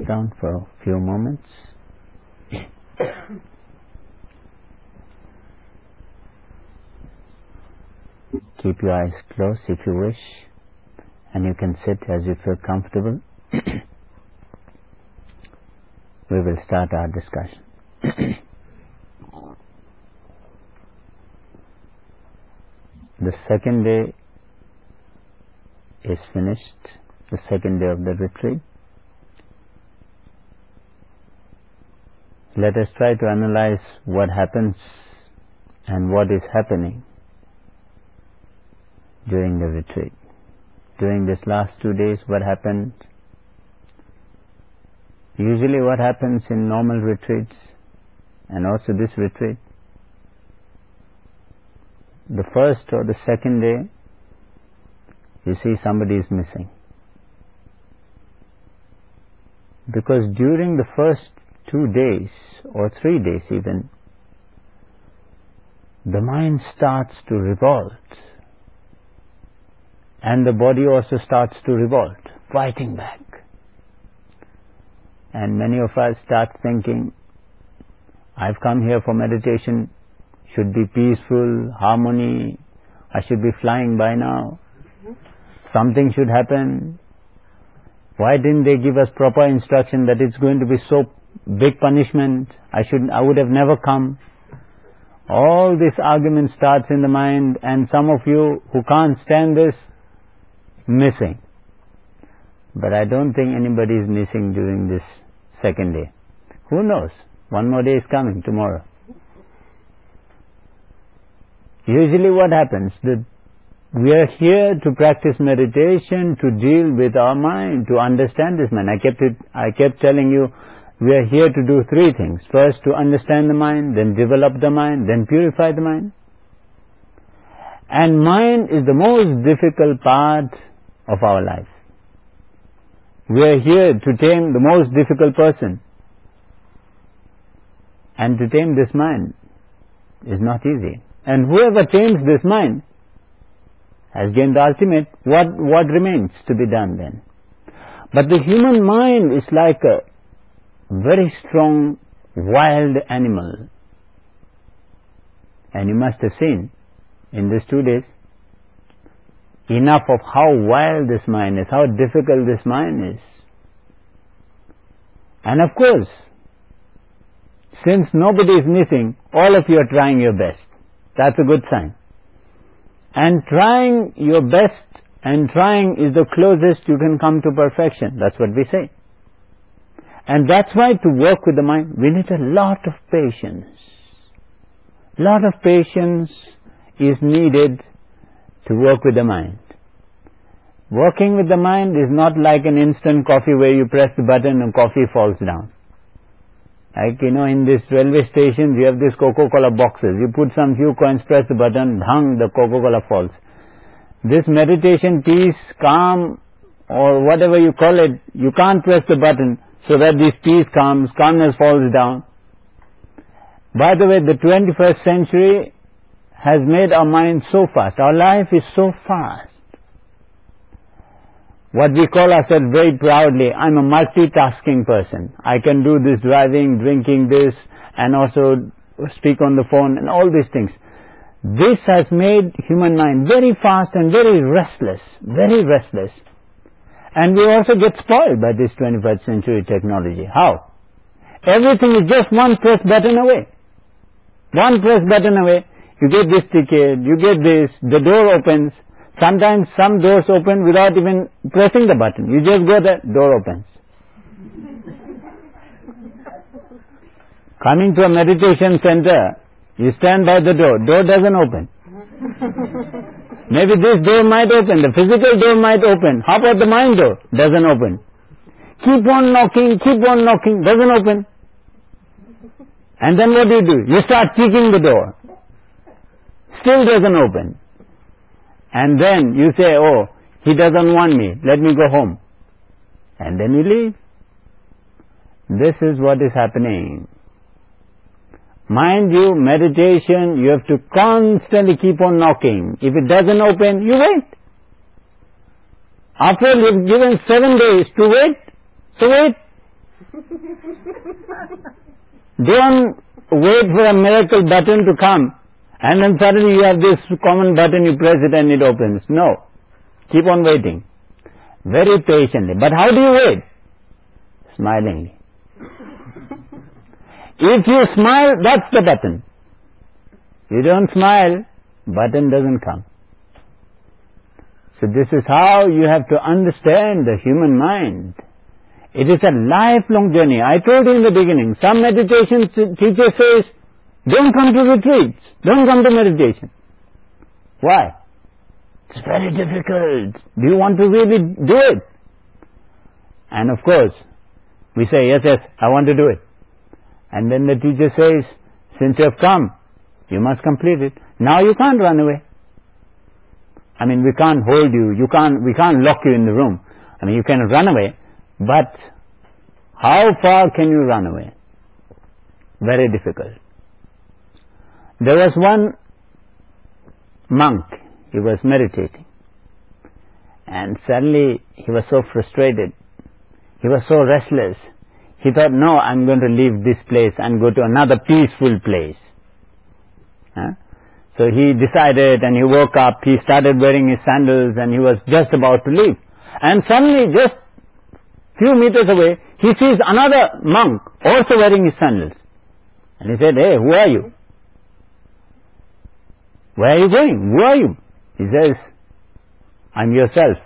down for a few moments. Keep your eyes closed if you wish, and you can sit as you feel comfortable. We will start our discussion. The second day is finished, the second day of the retreat. Let us try to analyze what happens and what is happening during the retreat. During these last 2 days, what happened? Usually what happens in normal retreats and also this retreat, the first or the second day, you see somebody is missing. Because during the first 2 days or 3 days even, the mind starts to revolt and the body also starts to revolt, fighting back. And many of us start thinking, I've come here for meditation, should be peaceful, harmony, I should be flying by now, something should happen. Why didn't they give us proper instruction that it's going to be so big punishment, I would have never come. All this argument starts in the mind, and some of you who can't stand this, missing. But I don't think anybody is missing during this second day. Who knows? One more day is coming tomorrow. Usually what happens, that we are here to practice meditation, to deal with our mind, to understand this mind. I kept telling you, we are here to do 3 things. First, to understand the mind, then develop the mind, then purify the mind. And mind is the most difficult part of our life. We are here to tame the most difficult person. And to tame this mind is not easy. And whoever tames this mind has gained the ultimate. What remains to be done then? But the human mind is like a very strong wild animal. And you must have seen in these 2 days enough of how wild this mind is, how difficult this mind is. And of course, since nobody is missing, all of you are trying your best. That's a good sign. And trying your best and trying is the closest you can come to perfection. That's what we say. And that's why to work with the mind, we need a lot of patience. Lot of patience is needed to work with the mind. Working with the mind is not like an instant coffee where you press the button and coffee falls down. Like, in this railway stations, you have these Coca-Cola boxes. You put some few coins, press the button, hung, the Coca-Cola falls. This meditation, peace, calm, or whatever you call it, you can't press the button so that this peace comes, calmness falls down. By the way, the 21st century has made our mind so fast. Our life is so fast. What we call ourselves very proudly, I'm a multitasking person. I can do this driving, drinking this, and also speak on the phone and all these things. This has made human mind very fast and very restless, very restless. And we also get spoiled by this 21st century technology. How? Everything is just one press button away. One press button away, you get this ticket, you get this, the door opens. Sometimes some doors open without even pressing the button. You just go there, door opens. Coming to a meditation center, you stand by the door doesn't open. Maybe this door might open, the physical door might open. How about the mind door? Doesn't open. Keep on knocking, doesn't open. And then what do? You start kicking the door. Still doesn't open. And then you say, oh, he doesn't want me, let me go home. And then you leave. This is what is happening. Mind you, meditation, you have to constantly keep on knocking. If it doesn't open, you wait. After all, you've given 7 days to wait, so wait. Don't wait for a miracle button to come and then suddenly you have this common button, you press it and it opens. No. Keep on waiting. Very patiently. But how do you wait? Smilingly. If you smile, that's the button. You don't smile, button doesn't come. So this is how you have to understand the human mind. It is a lifelong journey. I told you in the beginning, some meditation teacher says, don't come to retreats, don't come to meditation. Why? It's very difficult. Do you want to really do it? And of course, we say, yes, I want to do it. And then the teacher says, since you have come, you must complete it. Now you can't run away. I mean, we can't hold you, we can't lock you in the room. I mean, you can run away, but how far can you run away? Very difficult. There was one monk, he was meditating, and suddenly he was so frustrated, he was so restless, he thought, no, I'm going to leave this place and go to another peaceful place. So he decided and he woke up, he started wearing his sandals and he was just about to leave. And suddenly, just few meters away, he sees another monk also wearing his sandals. And he said, hey, who are you? Where are you going? Who are you? He says, I'm yourself.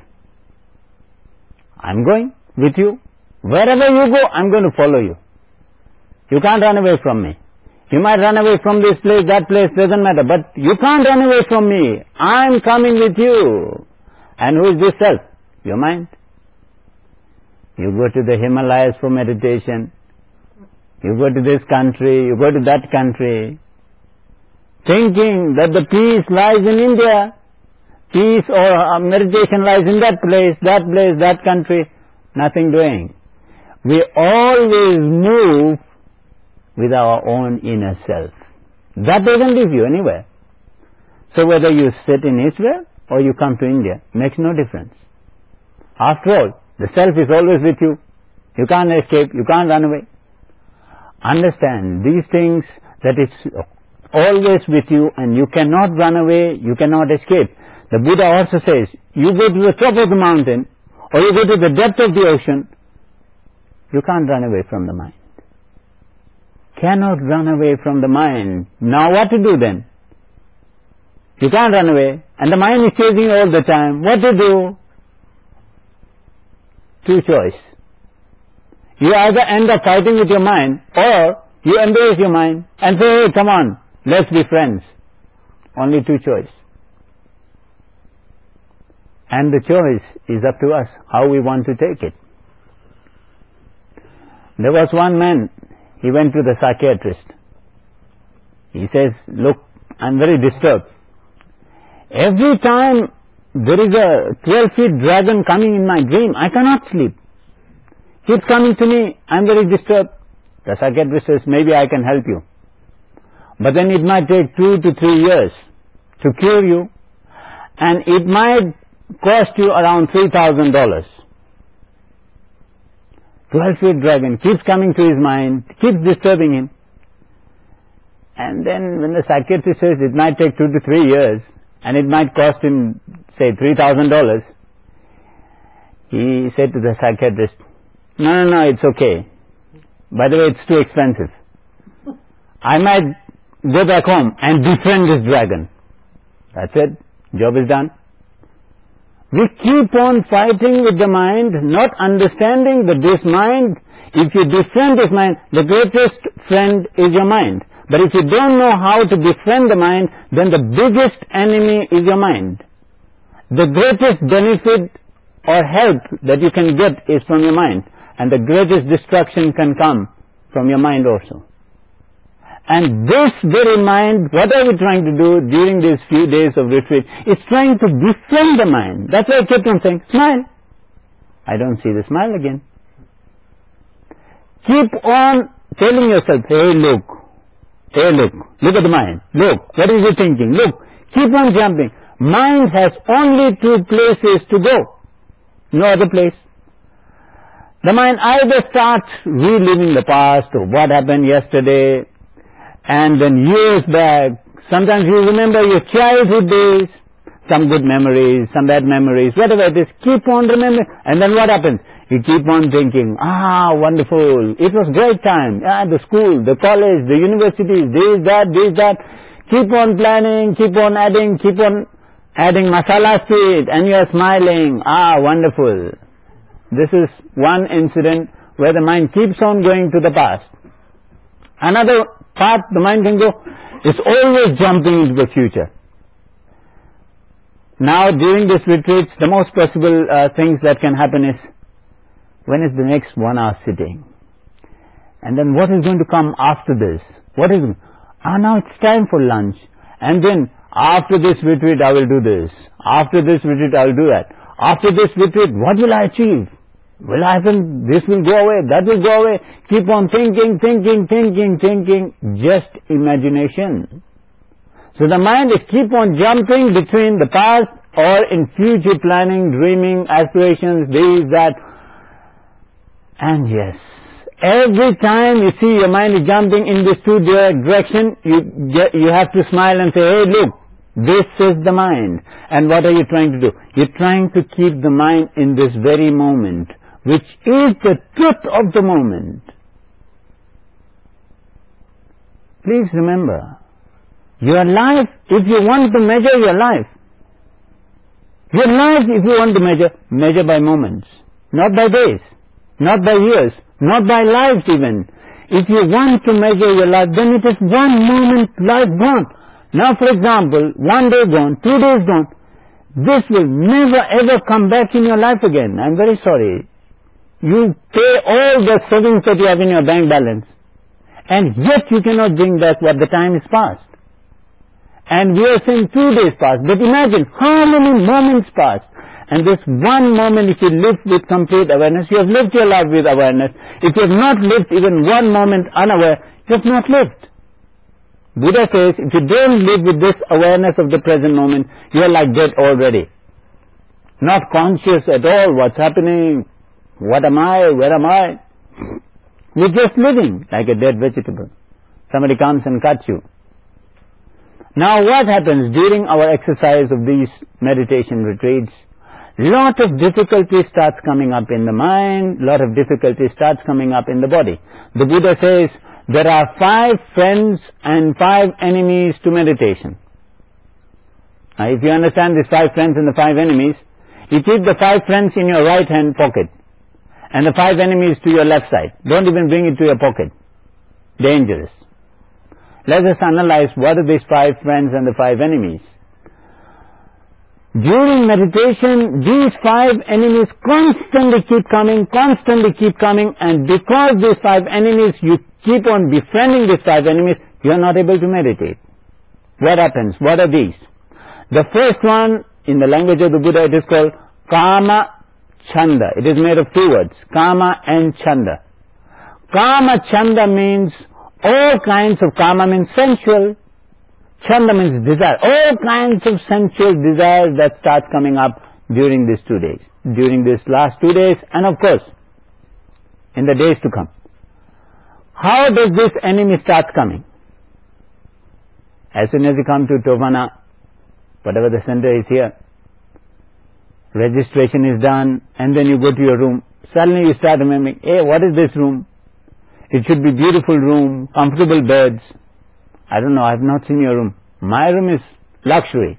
I'm going with you. Wherever you go, I'm going to follow you. You can't run away from me. You might run away from this place, that place, doesn't matter, but you can't run away from me. I'm coming with you. And who is this self? Your mind. You go to the Himalayas for meditation. You go to this country, you go to that country, thinking that the peace lies in India. Peace or meditation lies in that place, that country. Nothing doing. We always move with our own inner self. That doesn't leave you anywhere. So whether you sit in Israel or you come to India, makes no difference. After all, the self is always with you. You can't escape, you can't run away. Understand these things, that it's always with you and you cannot run away, you cannot escape. The Buddha also says, you go to the top of the mountain or you go to the depth of the ocean, you can't run away from the mind. Cannot run away from the mind. Now what to do then? You can't run away and the mind is chasing you all the time. What to do? Two choices. You either end up fighting with your mind or you embrace your mind and say, hey, come on, let's be friends. Only two choices. And the choice is up to us, how we want to take it. There was one man, he went to the psychiatrist. He says, look, I'm very disturbed. Every time there is a 12-feet dragon coming in my dream, I cannot sleep. Keeps coming to me, I'm very disturbed. The psychiatrist says, maybe I can help you. But then it might take 2 to 3 years to cure you, and it might cost you around $3,000. 12-feet dragon keeps coming to his mind, keeps disturbing him. And then when the psychiatrist says it might take 2 to 3 years, and it might cost him, say, $3,000, he said to the psychiatrist, no, it's okay. By the way, it's too expensive. I might go back home and befriend this dragon. That's it. Job is done. We keep on fighting with the mind, not understanding that this mind, if you befriend this mind, the greatest friend is your mind. But if you don't know how to befriend the mind, then the biggest enemy is your mind. The greatest benefit or help that you can get is from your mind. And the greatest destruction can come from your mind also. And this very mind, what are we trying to do during these few days of retreat? It's trying to befriend the mind. That's why I kept on saying, smile. I don't see the smile again. Keep on telling yourself, hey look at the mind. Look, what is it thinking? Look, keep on jumping. Mind has only 2 places to go. No other place. The mind either starts reliving the past or what happened yesterday and then years back. Sometimes you remember your childhood days, some good memories, some bad memories, whatever it is, keep on remembering. And then what happens? You keep on thinking, wonderful, it was great time, the school, the college, the universities, this, that. Keep on planning, keep on adding masalas to it, and you are smiling, wonderful. This is one incident where the mind keeps on going to the past. Another path the mind can go is always jumping into the future. Now during this retreat, the most possible things that can happen is, when is the next 1 hour sitting? And then what is going to come after this? Now it's time for lunch. And then after this retreat I will do this. After this retreat I will do that. After this retreat, what will I achieve? Will I happen? This will go away, that will go away. Keep on thinking, just imagination. So the mind is keep on jumping between the past or in future planning, dreaming, aspirations, this, that. And yes, every time you see your mind is jumping in this two direction, you have to smile and say, hey look, this is the mind. And what are you trying to do? You're trying to keep the mind in this very moment, which is the truth of the moment. Please remember, your life, if you want to measure your life, if you want to measure by moments, not by days, not by years, not by lives even. If you want to measure your life, then it is one moment life gone. Now for example, 1 day gone, 2 days gone, this will never ever come back in your life again. I'm very sorry. You pay all the savings that you have in your bank balance, and yet you cannot bring back what the time is past. And we are saying 2 days past, but imagine how many moments passed. And this one moment, if you live with complete awareness, you have lived your life with awareness. If you have not lived even one moment unaware, you have not lived. Buddha says, if you don't live with this awareness of the present moment, you are like dead already. Not conscious at all what's happening, what am I, where am I. You're just living like a dead vegetable. Somebody comes and cuts you. Now what happens during our exercise of these meditation retreats? Lot of difficulty starts coming up in the mind, lot of difficulty starts coming up in the body. The Buddha says, there are 5 friends and 5 enemies to meditation. Now if you understand these 5 friends and the 5 enemies, you keep the 5 friends in your right hand pocket and the 5 enemies to your left side. Don't even bring it to your pocket. Dangerous. Let us analyze what are these 5 friends and the 5 enemies. During meditation, these 5 enemies constantly keep coming, and because these 5 enemies, you keep on befriending these 5 enemies, you are not able to meditate. What happens? What are these? The first one, in the language of the Buddha, it is called Kama Chanda. It is made of 2 words, Kama and Chanda. Kama Chanda means all kinds of, Kama means sensual, Chanda means desire, all kinds of sensual desires that start coming up during these 2 days, during these last 2 days, and of course, in the days to come. How does this enemy start coming? As soon as you come to Tovana, whatever the center is here, registration is done, and then you go to your room, suddenly you start remembering, hey, what is this room? It should be beautiful room, comfortable beds. I don't know, I have not seen your room. My room is luxury.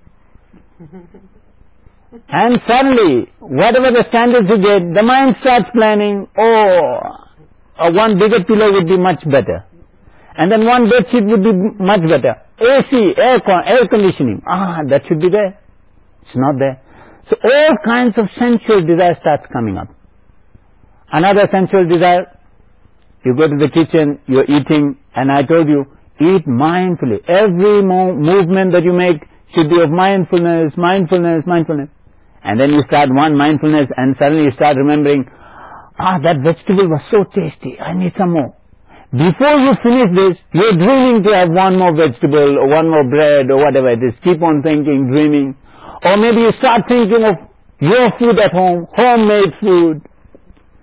And suddenly, whatever the standards you get, the mind starts planning, one bigger pillow would be much better. And then one bed sheet would be much better. AC, air conditioning, that should be there. It's not there. So all kinds of sensual desire starts coming up. Another sensual desire, you go to the kitchen, you're eating, and I told you, eat mindfully. Every movement that you make should be of mindfulness. And then you start one mindfulness and suddenly you start remembering, that vegetable was so tasty, I need some more. Before you finish this, you're dreaming to have one more vegetable or one more bread or whatever it is. Keep on thinking, dreaming. Or maybe you start thinking of your food at home, homemade food.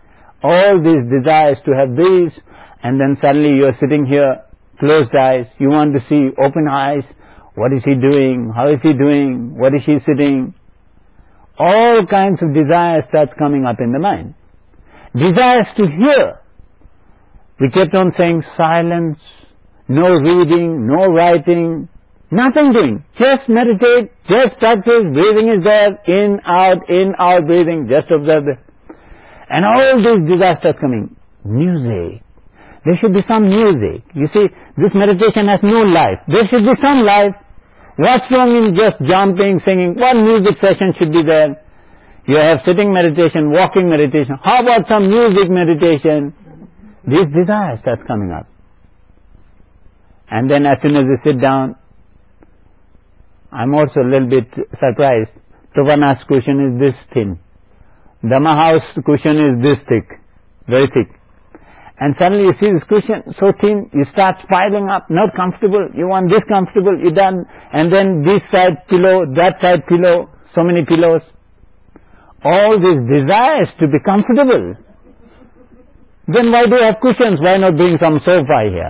all these desires to have these, and then suddenly you're sitting here, closed eyes, you want to see, open eyes, what is he doing, how is he doing, what is she sitting? All kinds of desires start coming up in the mind. Desires to hear. We kept on saying silence, no reading, no writing, nothing doing. Just meditate, just practice, breathing is there, in, out, breathing, just observe it. And all these desires start coming. Music. There should be some music. You see, this meditation has no life. There should be some life. What's wrong in just jumping, singing? What music session should be there? You have sitting meditation, walking meditation. How about some music meditation? These desires start coming up. And then as soon as you sit down, I'm also a little bit surprised. Tovana's cushion is this thin. Dhammahouse cushion is this thick, very thick. And suddenly you see this cushion so thin, you start piling up, not comfortable, you want this comfortable, you done, and then this side pillow, that side pillow, so many pillows. All these desires to be comfortable. Then why do you have cushions? Why not bring some sofa here?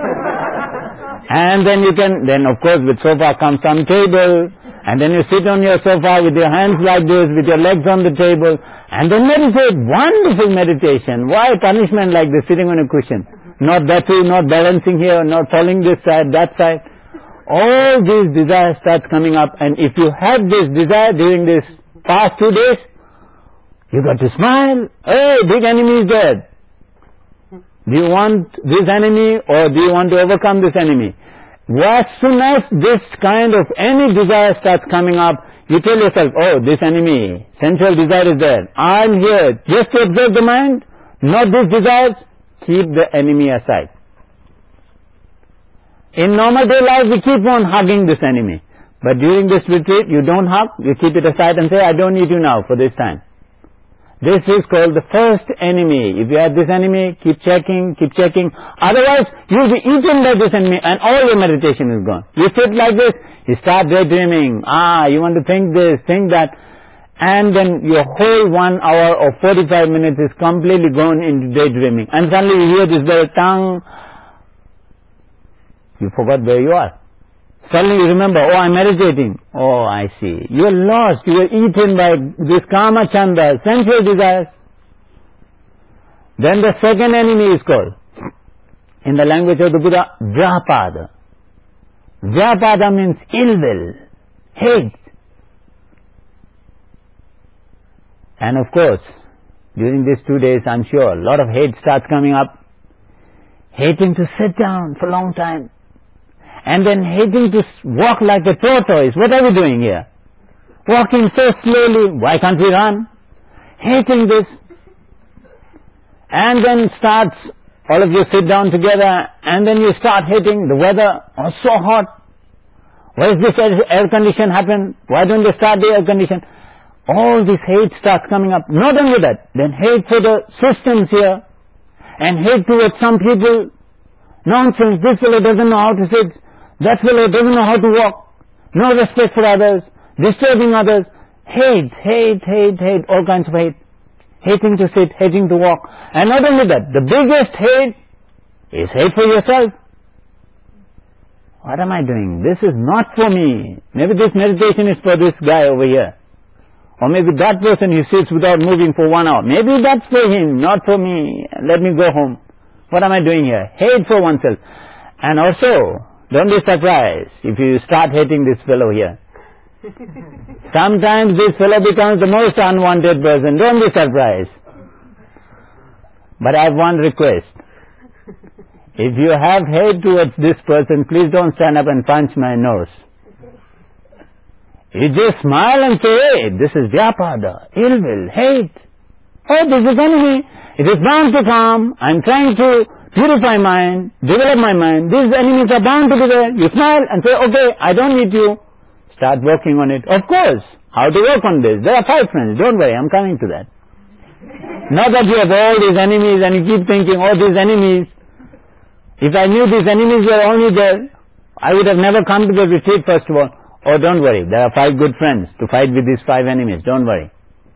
And then you can, then of course with sofa comes some table, and then you sit on your sofa with your hands like this, with your legs on the table, and then meditate. Wonderful meditation. Why punishment like this, sitting on a cushion? Not that way, not balancing here, not falling this side, that side. All these desires start coming up, and if you have this desire during this past 2 days, you got to smile. Hey, big enemy is dead. Do you want this enemy or do you want to overcome this enemy? As soon as this kind of any desire starts coming up, you tell yourself, oh, this enemy, sensual desire is there. I'm here just to observe the mind, not these desires. Keep the enemy aside. In normal day life, we keep on hugging this enemy. But during this retreat, you don't hug, you keep it aside and say, I don't need you now for this time. This is called the first enemy. If you have this enemy, keep checking. Otherwise, you'll be eaten by this enemy and all your meditation is gone. You sit like this, you start daydreaming. You want to think this, think that. And then your whole 1 hour or 45 minutes is completely gone into daydreaming. And suddenly you hear this bell, tongue. You forgot where you are. Suddenly you remember, oh, I'm meditating. Oh, I see. You're lost. You're eaten by this kama chanda, sensual desires. Then the second enemy is called, in the language of the Buddha, vyapada. Vyapada means ill will, hate. And of course, during these 2 days, I'm sure, a lot of hate starts coming up. Hating to sit down for a long time. And then hating to walk like a tortoise. What are we doing here? Walking so slowly. Why can't we run? Hating this. And then starts, all of you sit down together, and then you start hating the weather. Oh, so hot. Why is this air condition happen? Why don't they start the air condition? All this hate starts coming up. Not only that, then hate for the systems here, and hate towards some people. Nonsense, this fellow doesn't know how to sit. That fellow doesn't know how to walk. No respect for others. Disturbing others. Hate, all kinds of hate. Hating to sit, hating to walk. And not only that, the biggest hate is hate for yourself. What am I doing? This is not for me. Maybe this meditation is for this guy over here. Or maybe that person who sits without moving for 1 hour. Maybe that's for him, not for me. Let me go home. What am I doing here? Hate for oneself. And also, don't be surprised if you start hating this fellow here. Sometimes this fellow becomes the most unwanted person. Don't be surprised. But I have one request. If you have hate towards this person, please don't stand up and punch my nose. You just smile and say, hey, this is vyapada, ill will, hate. Oh, this is enemy. It is bound to come. I'm trying to purify mind, develop my mind. These enemies are bound to be there. You smile and say, okay, I don't need you. Start working on it. Of course. How to work on this? There are 5 friends. Don't worry, I'm coming to that. Not that you have all these enemies and you keep thinking, oh, these enemies. If I knew these enemies were only there, I would have never come to the retreat first of all. Oh, don't worry. There are 5 good friends to fight with these 5 enemies. Don't worry.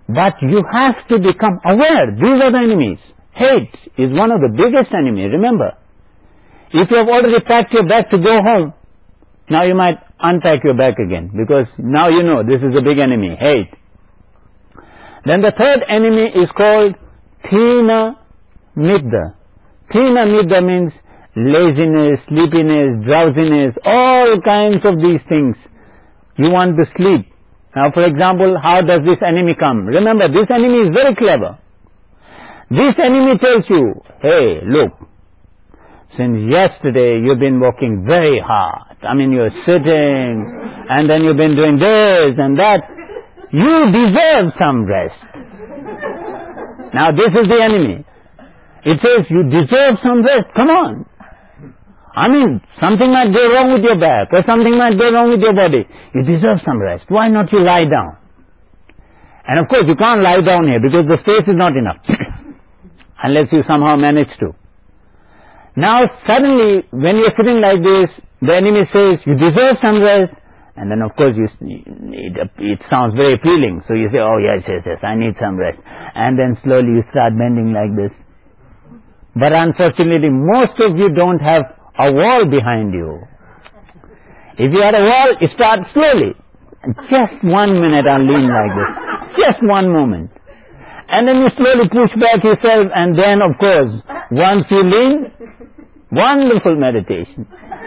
But you have to become aware. These are the enemies. Hate is one of the biggest enemies, remember. If you have already packed your bag to go home, now you might unpack your bag again, because now you know this is a big enemy, hate. Then the third enemy is called Thina Midda. Thina Midda means laziness, sleepiness, drowsiness, all kinds of these things. You want to sleep. Now, for example, how does this enemy come? Remember, this enemy is very clever. This enemy tells you, hey, look, since yesterday you've been working very hard. I mean, you're sitting, and then you've been doing this and that. You deserve some rest. Now, this is the enemy. It says, you deserve some rest. Come on. I mean, something might go wrong with your back, or something might go wrong with your body. You deserve some rest. Why not you lie down? And of course, you can't lie down here, because the space is not enough. Unless you somehow manage to. Now, suddenly, when you're sitting like this, the enemy says, you deserve some rest. And then, of course, it sounds very appealing. So you say, oh, yes, I need some rest. And then slowly you start bending like this. But unfortunately, most of you don't have a wall behind you. If you had a wall, you start slowly. Just 1 minute I'll lean like this. Just one moment. And then you slowly push back yourself, and then, of course, once you lean, wonderful meditation.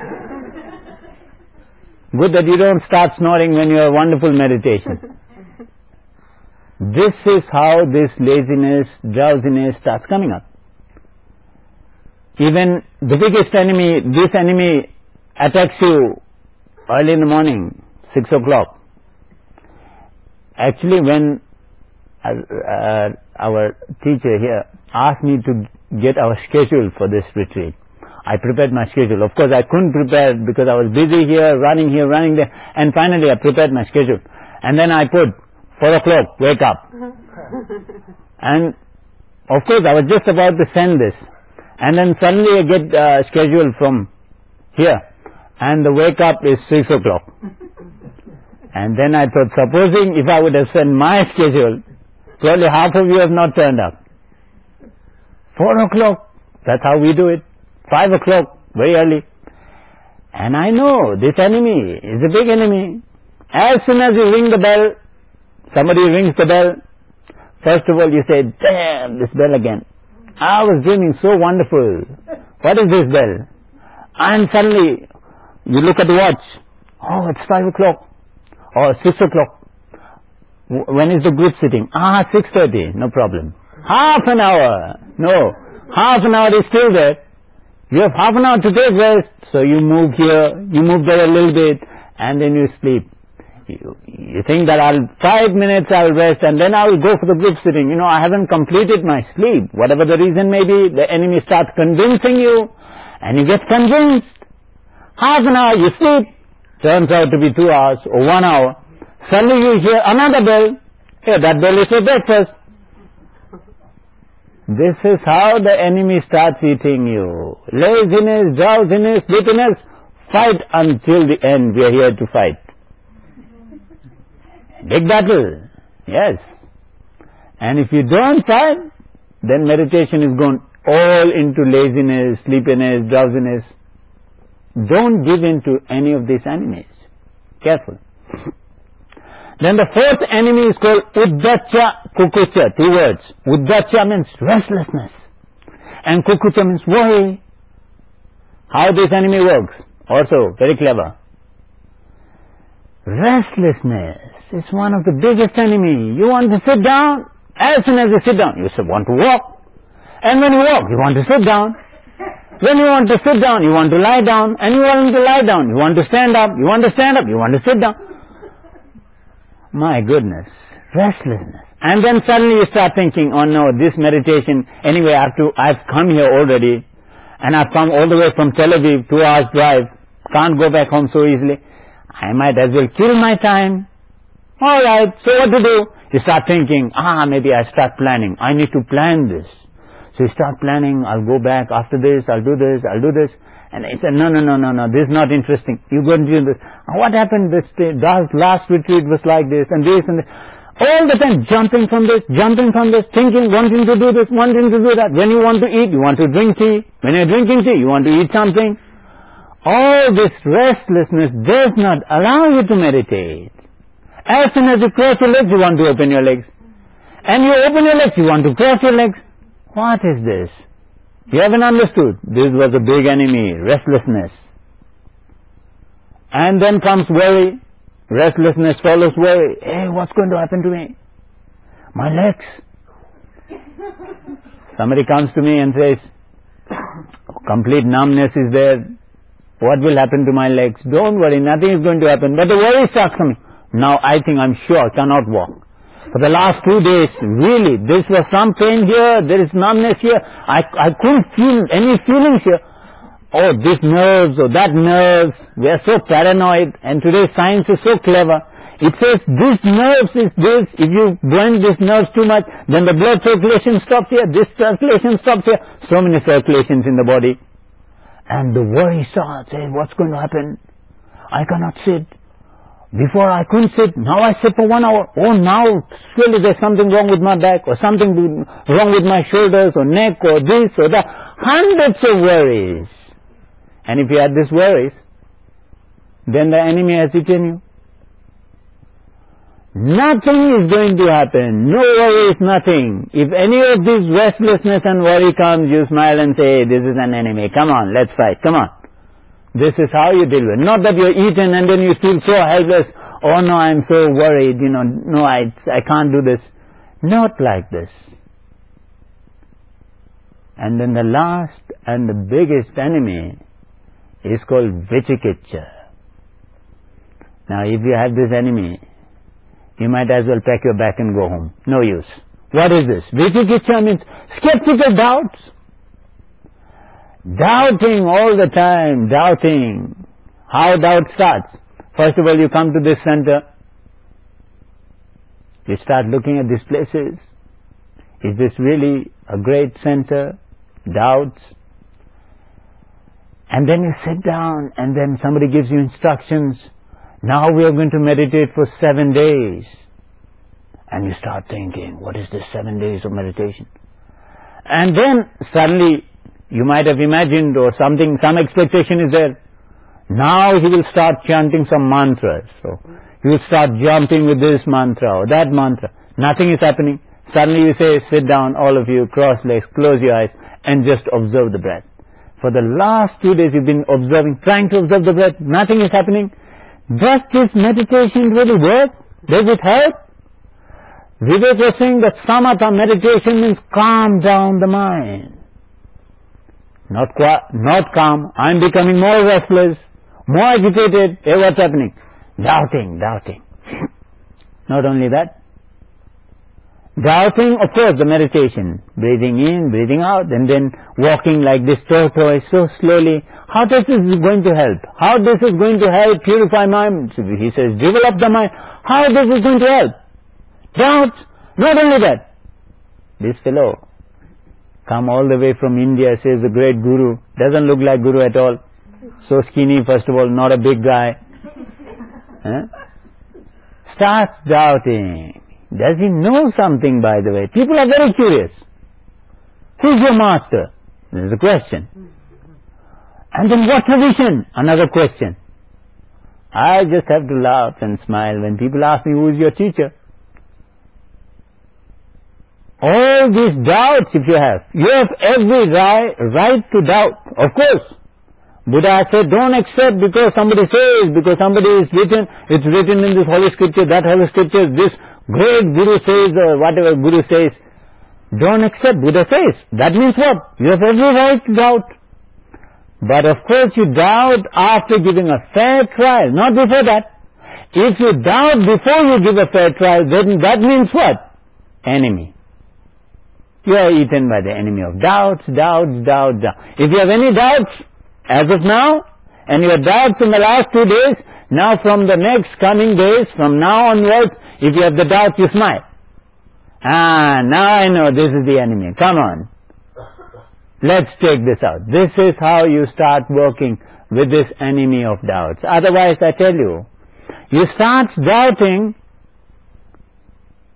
Good that you don't start snoring when you have wonderful meditation. This is how this laziness, drowsiness starts coming up. Even the biggest enemy, this enemy attacks you early in the morning, 6 o'clock. Actually, when our teacher here asked me to get our schedule for this retreat, I prepared my schedule. Of course, I couldn't prepare because I was busy here, running there, and finally I prepared my schedule. And then I put 4 o'clock, wake up. And of course, I was just about to send this. And then suddenly I get a schedule from here, and the wake up is 6 o'clock. And then I thought, supposing if I would have sent my schedule, probably half of you have not turned up. 4 o'clock, that's how we do it. 5 o'clock, very early. And I know this enemy is a big enemy. As soon as you ring the bell, somebody rings the bell, first of all you say, damn, this bell again. I was dreaming so wonderful. What is this bell? And suddenly you look at the watch. Oh, it's 5 o'clock. Or 6 o'clock. When is the group sitting? 6:30, no problem. Half an hour. No, half an hour is still there. You have half an hour to take rest. So you move here, you move there a little bit, and then you sleep. You think that 5 minutes I'll rest, and then I'll go for the group sitting. You know, I haven't completed my sleep. Whatever the reason may be, the enemy starts convincing you, and you get convinced. Half an hour you sleep, turns out to be 2 hours or 1 hour. Suddenly you hear another bell. Hey, that bell is for breakfast. This is how the enemy starts eating you. Laziness, drowsiness, bitterness. Fight until the end. We are here to fight. Big battle. Yes. And if you don't fight, then meditation is gone all into laziness, sleepiness, drowsiness. Don't give in to any of these enemies. Careful. Then the fourth enemy is called Uddacha Kukucha. 2 words. Uddacha means restlessness, and Kukucha means worry. How this enemy works? Also very clever. Restlessness is one of the biggest enemy. You want to sit down. As soon as you sit down, you want to walk. And when you walk, you want to sit down. When you want to sit down, you want to lie down. And you want to lie down, you want to stand up. You want to stand up, you want to sit down. My goodness, restlessness. And then suddenly you start thinking, oh no, this meditation, anyway, I've come here already, and I've come all the way from Tel Aviv, 2 hours drive, can't go back home so easily. I might as well kill my time. Alright, so what to do? You start thinking, maybe I start planning. I need to plan this. So you start planning, I'll go back after this, I'll do this. And he said, no, this is not interesting. You go and do this. What happened? This last retreat was like this and this and this. All the time, jumping from this, thinking, wanting to do this, wanting to do that. When you want to eat, you want to drink tea. When you're drinking tea, you want to eat something. All this restlessness does not allow you to meditate. As soon as you cross your legs, you want to open your legs. And you open your legs, you want to cross your legs. What is this? You haven't understood. This was a big enemy, restlessness. And then comes worry. Restlessness follows worry. Hey, what's going to happen to me? My legs. Somebody comes to me and says, complete numbness is there. What will happen to my legs? Don't worry, nothing is going to happen. But the worry starts coming. Now I think, I'm sure I cannot walk. For the last 2 days, really, this was some pain here, there is numbness here. I couldn't feel any feelings here. Oh, this nerves or that nerves. We are so paranoid, and today's science is so clever. It says this nerves is this. If you bend this nerves too much, then the blood circulation stops here, this circulation stops here. So many circulations in the body. And the worry starts, hey, what's going to happen? I cannot sit. Before I couldn't sit, now I sit for 1 hour. Oh, now surely there's something wrong with my back, or something wrong with my shoulders, or neck, or this, or that. Hundreds of worries. And if you had these worries, then the enemy has eaten you. Nothing is going to happen. No worries, nothing. If any of this restlessness and worry comes, you smile and say, hey, this is an enemy. Come on, let's fight. Come on. This is how you deal with it. Not that you're eaten and then you feel so helpless. Oh no, I'm so worried, no, I can't do this. Not like this. And then the last and the biggest enemy is called Vicikiccha. Now if you have this enemy, you might as well pack your bag and go home. No use. What is this? Vicikiccha means skeptical doubts. Doubting all the time, doubting. How doubt starts? First of all, you come to this center. You start looking at these places. Is this really a great center? Doubts. And then you sit down and then somebody gives you instructions. Now we are going to meditate for 7 days. And you start thinking, what is this 7 days of meditation? And then suddenly you might have imagined or something, some expectation is there. Now he will start chanting some mantras. So he will start jumping with this mantra or that mantra. Nothing is happening. Suddenly you say, sit down, all of you, cross legs, close your eyes, and just observe the breath. For the last 2 days you've been observing, trying to observe the breath. Nothing is happening. Does this meditation really work? Does it help? Vivek was saying that samatha meditation means calm down the mind. Not calm. I'm becoming more restless, more agitated. Hey, what's happening? Doubting. Not only that. Doubting, of course, the meditation. Breathing in, breathing out, and then walking like this tortoise so slowly. How this is going to help? How this is going to help purify mind? He says, develop the mind. How this is going to help? Doubts. Not only that. This fellow come all the way from India, says the great guru. Doesn't look like guru at all. So skinny, first of all, not a big guy. Starts doubting. Does he know something, by the way? People are very curious. Who's your master? This is a question. And then what tradition? Another question. I just have to laugh and smile when people ask me, who is your teacher? All these doubts if you have every right to doubt, of course. Buddha said, don't accept because somebody says, because somebody is written, it's written in this holy scripture, that holy scripture, this great guru says, or whatever guru says. Don't accept, Buddha says. That means what? You have every right to doubt. But of course you doubt after giving a fair trial, not before that. If you doubt before you give a fair trial, then that means what? Enemy. You are eaten by the enemy of doubts. If you have any doubts, as of now, and your doubts in the last 2 days, now from the next coming days, from now onwards, if you have the doubts, you smile. Now I know this is the enemy. Come on. Let's take this out. This is how you start working with this enemy of doubts. Otherwise, I tell you, you start doubting,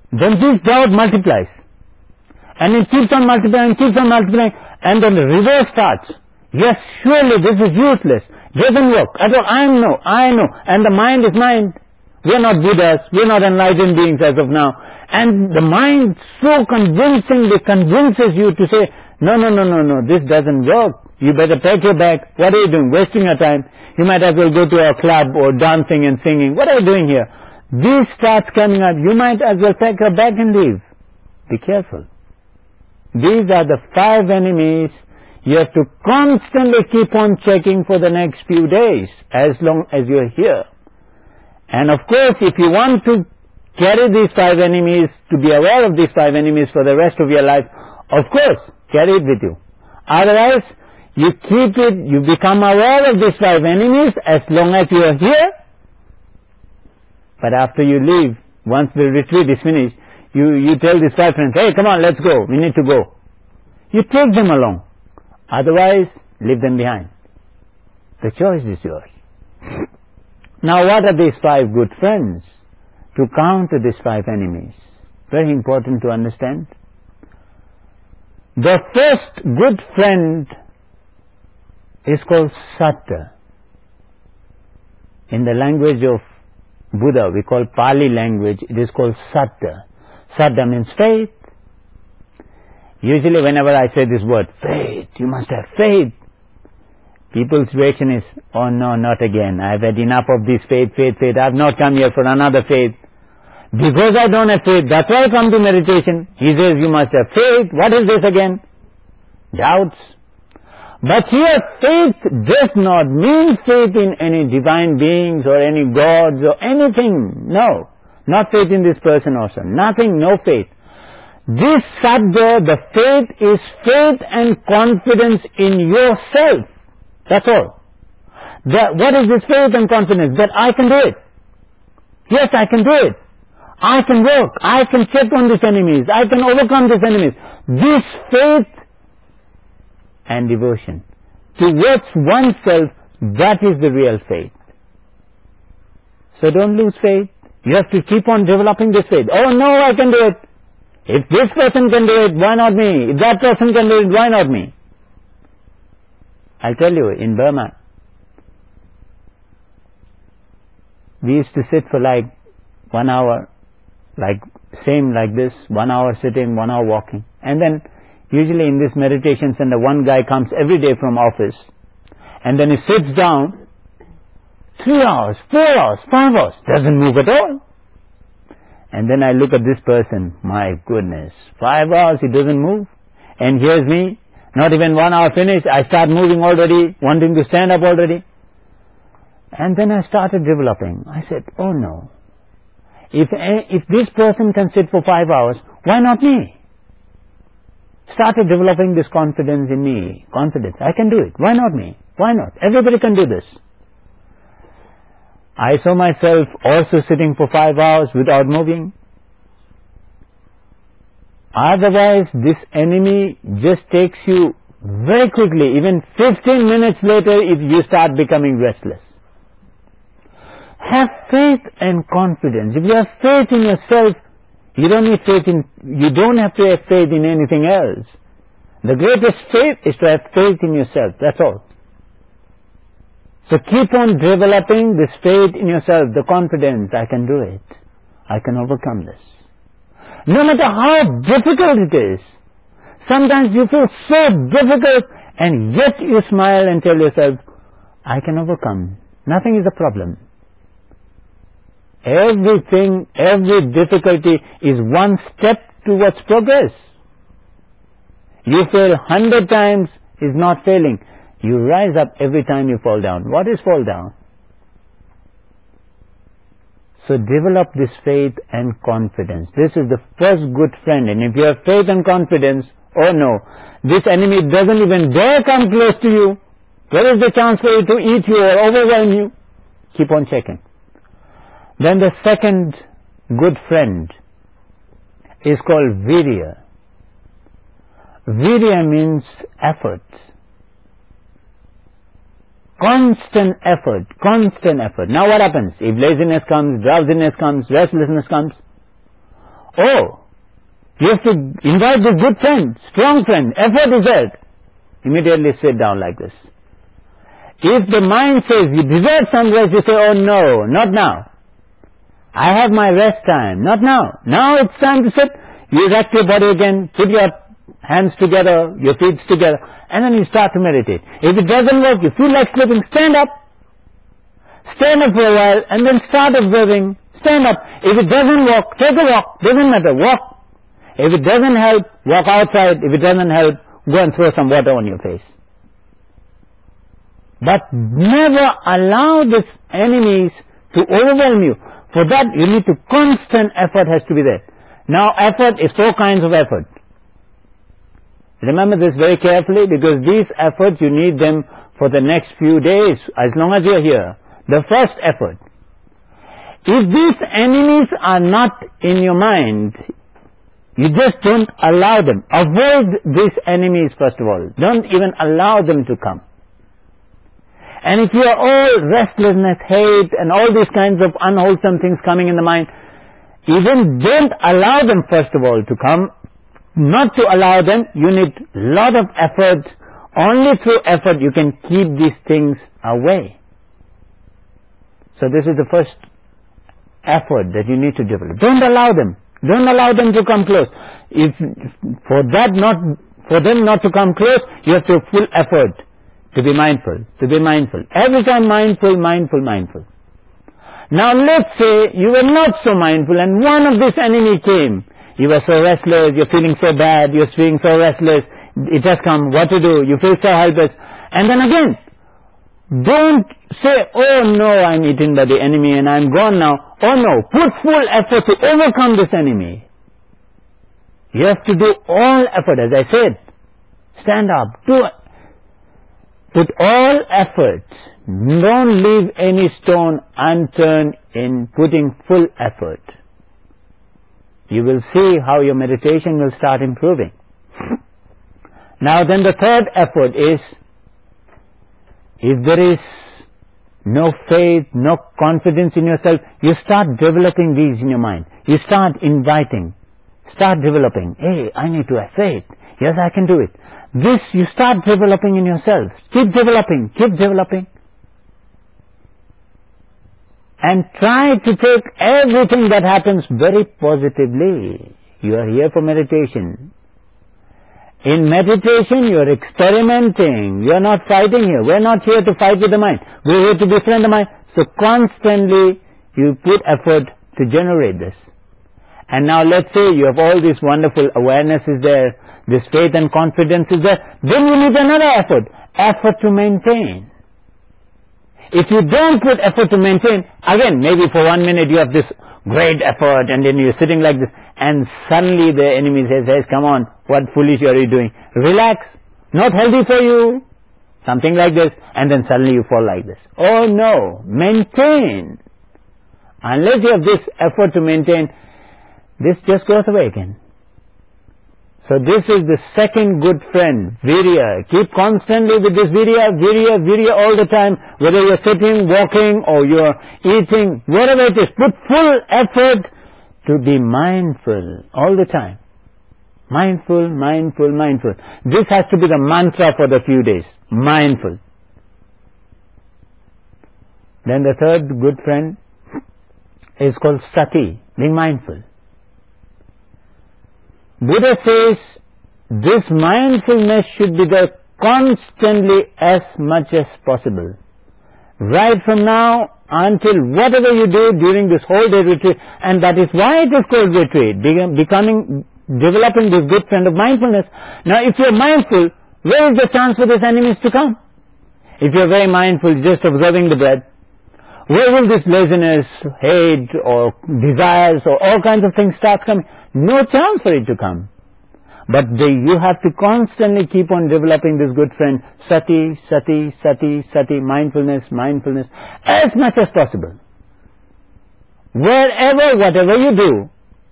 then this doubt multiplies. And it keeps on multiplying, and then the reverse starts. Yes, surely this is useless. Doesn't work at all. I know. And the mind is mind. We are not Buddhas. We are not enlightened beings as of now. And the mind so convincingly convinces you to say, no, this doesn't work. You better pack your bag. What are you doing? Wasting your time. You might as well go to a club or dancing and singing. What are you doing here? This starts coming up. You might as well pack your bag and leave. Be careful. These are the 5 enemies you have to constantly keep on checking for the next few days, as long as you are here. And of course, if you want to carry these 5 enemies, to be aware of these 5 enemies for the rest of your life, of course, carry it with you. Otherwise, you keep it, you become aware of these 5 enemies as long as you are here. But after you leave, once the retreat is finished, you tell these 5 friends, hey, come on, let's go, we need to go. You take them along. Otherwise, leave them behind. The choice is yours. Now, what are these 5 good friends to counter these 5 enemies? Very important to understand. The first good friend is called Satta. In the language of Buddha, we call Pali language, it is called Satta. Satta means faith. Usually whenever I say this word, faith, you must have faith, people's reaction is, oh no, not again. I've had enough of this faith. I've not come here for another faith. Because I don't have faith, that's why I come to meditation. He says, you must have faith. What is this again? Doubts. But here, faith does not mean faith in any divine beings or any gods or anything. No. Not faith in this person also. Nothing, no faith. This Saddha, the faith is faith and confidence in yourself. That's all. What is this faith and confidence? That I can do it. Yes, I can do it. I can work. I can check on these enemies. I can overcome these enemies. This faith and devotion towards oneself, that is the real faith. So don't lose faith. You have to keep on developing this faith. Oh no, I can do it. If this person can do it, why not me? If that person can do it, why not me? I'll tell you, in Burma, we used to sit for like 1 hour, same like this, 1 hour sitting, 1 hour walking. And then, usually in this meditation center, one guy comes every day from office, and then he sits down, 3 hours, 4 hours, 5 hours, doesn't move at all. And then I look at this person, my goodness, 5 hours he doesn't move. And here's me, not even 1 hour finished, I start moving already, wanting to stand up already. And then I started developing. I said, oh no, if this person can sit for 5 hours, why not me? Started developing this confidence in me, I can do it, why not me? Why not? Everybody can do this. I saw myself also sitting for 5 hours without moving. Otherwise, this enemy just takes you very quickly, even 15 minutes later, if you start becoming restless. Have faith and confidence. If you have faith in yourself, you don't have to have faith in anything else. The greatest faith is to have faith in yourself, that's all. So keep on developing this faith in yourself, the confidence, I can do it. I can overcome this. No matter how difficult it is, sometimes you feel so difficult and yet you smile and tell yourself, I can overcome. Nothing is a problem. Everything, every difficulty is one step towards progress. You fail 100 times is not failing. You rise up every time you fall down. What is fall down? So develop this faith and confidence. This is the first good friend. And if you have faith and confidence, oh no, this enemy doesn't even dare come close to you. There is the chance for you to eat you or overwhelm you. Keep on checking. Then the second good friend is called Virya. Virya means effort. Constant effort. Now what happens? If laziness comes, drowsiness comes, restlessness comes, Oh, you have to invite this good friend, strong friend, effort is there. Immediately sit down like this. If the mind says you deserve some rest, you say, oh no, not now. I have my rest time, not now. Now it's time to sit. You erect your body again, put your hands together, your feet together, and then you start to meditate. If it doesn't work, you feel like sleeping, stand up. Stand up for a while, and then start observing. Stand up. If it doesn't work, take a walk. Doesn't matter, walk. If it doesn't help, walk outside. If it doesn't help, go and throw some water on your face. But never allow these enemies to overwhelm you. For that, you need to constant effort has to be there. Now, effort is 4 kinds of effort. Remember this very carefully, because these efforts, you need them for the next few days, as long as you're here. The first effort. If these enemies are not in your mind, you just don't allow them. Avoid these enemies, first of all. Don't even allow them to come. And if you are all restlessness, hate, and all these kinds of unwholesome things coming in the mind, even don't allow them, first of all, to come. Not to allow them, you need a lot of effort. Only through effort you can keep these things away. So this is the first effort that you need to develop. Don't allow them. Don't allow them to come close. If for them not to come close, you have to full effort to be mindful, Every time mindful. Now let's say you were not so mindful and one of this enemy came. You were so restless, you're feeling so bad, you're feeling so restless, it has come, what to do, you feel so helpless. And then again, don't say, oh no, I'm eaten by the enemy and I'm gone now. Oh no, put full effort to overcome this enemy. You have to do all effort, as I said. Stand up, do it. Put all effort. Don't leave any stone unturned in putting full effort. You will see how your meditation will start improving. Now then the third effort is, if there is no faith, no confidence in yourself, you start developing these in your mind. You start inviting, start developing. Hey, I need to have faith. Yes, I can do it. This you start developing in yourself. Keep developing. And try to take everything that happens very positively. You are here for meditation. In meditation, you are experimenting. You are not fighting here. We are not here to fight with the mind. We are here to befriend the mind. So constantly you put effort to generate this. And now let's say you have all this wonderful awareness is there, this faith and confidence is there. Then you need another effort to maintain. If you don't put effort to maintain, again, maybe for 1 minute you have this great effort and then you're sitting like this and suddenly the enemy says, come on, what foolish are you doing? Relax, not healthy for you, something like this, and then suddenly you fall like this. Oh no, maintain. Unless you have this effort to maintain, this just goes away again. So this is the second good friend, virya. Keep constantly with this virya all the time. Whether you're sitting, walking, or you're eating, whatever it is, put full effort to be mindful all the time. Mindful. This has to be the mantra for the few days. Mindful. Then the third good friend is called sati, being mindful. Buddha says this mindfulness should be there constantly as much as possible. Right from now until whatever you do during this whole day retreat, and that is why it is called retreat, developing this good friend of mindfulness. Now if you're mindful, where is the chance for these enemies to come? If you're very mindful, just observing the breath, where will this laziness, hate, or desires, or all kinds of things start coming? No chance for it to come. But you have to constantly keep on developing this good friend, sati, mindfulness, as much as possible. Whatever you do,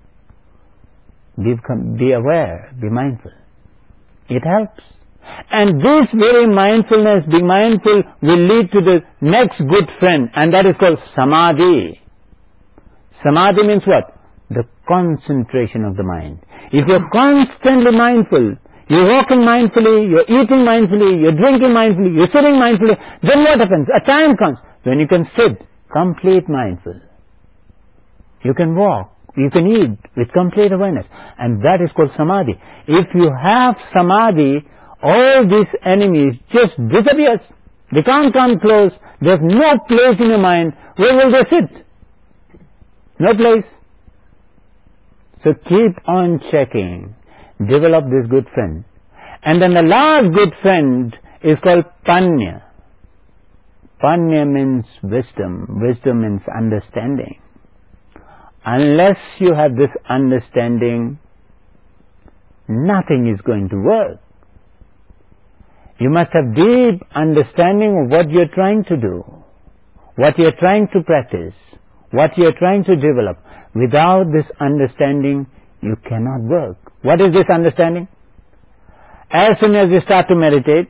be aware, be mindful. It helps. And this very mindfulness, being mindful, will lead to the next good friend, and that is called samadhi. Samadhi means what? The concentration of the mind. If you're constantly mindful, you're walking mindfully, you're eating mindfully, you're drinking mindfully, you're sitting mindfully, then what happens? A time comes when you can sit complete mindful. You can walk, you can eat with complete awareness. And that is called samadhi. If you have samadhi, all these enemies just disappears. They can't come close. There's no place in your mind. Where will they sit? No place. So keep on checking. Develop this good friend. And then the last good friend is called panya. Panya means wisdom. Wisdom means understanding. Unless you have this understanding, nothing is going to work. You must have deep understanding of what you're trying to do, what you're trying to practice, what you're trying to develop. Without this understanding, you cannot work. What is this understanding? As soon as you start to meditate,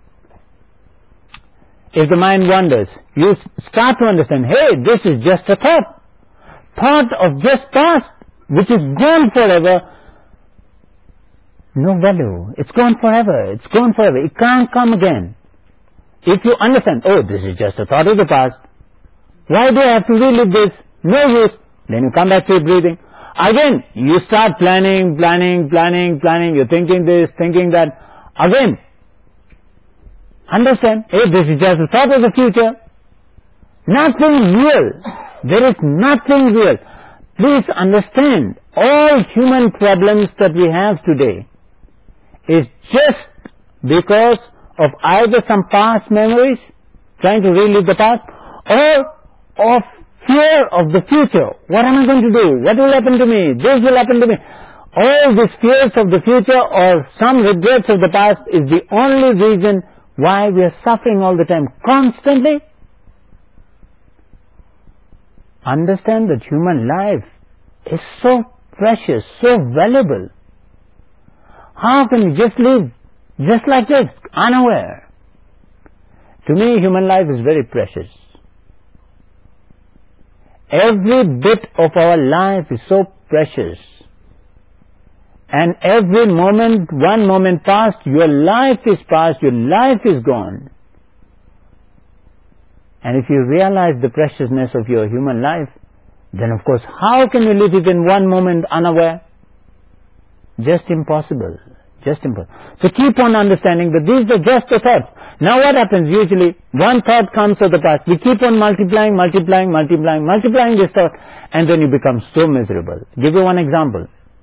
if the mind wanders, you start to understand, hey, this is just a thought. Thought of just past, which is gone forever. No value. It's gone forever. It's gone forever. It can't come again. If you understand, oh, this is just a thought of the past. Why do I have to relive this? No use. Then you come back to your breathing. Again, you start planning. You're thinking this, thinking that. Again, understand, hey, this is just a thought of the future. Nothing real. There is nothing real. Please understand, all human problems that we have today is just because of either some past memories, trying to relive the past, or of fear of the future. What am I going to do? What will happen to me? This will happen to me. All these fears of the future or some regrets of the past is the only reason why we are suffering all the time, constantly. Understand that human life is so precious, so valuable. How can you just live just like this, unaware? To me, human life is very precious. Every bit of our life is so precious. And every moment, one moment past, your life is past, your life is gone. And if you realize the preciousness of your human life, then of course, how can you live it in one moment unaware? Just impossible. Just impossible. So keep on understanding that these are just the thoughts. Now what happens usually? One thought comes of the past. We keep on multiplying this thought, and then you become so miserable. Give you one example.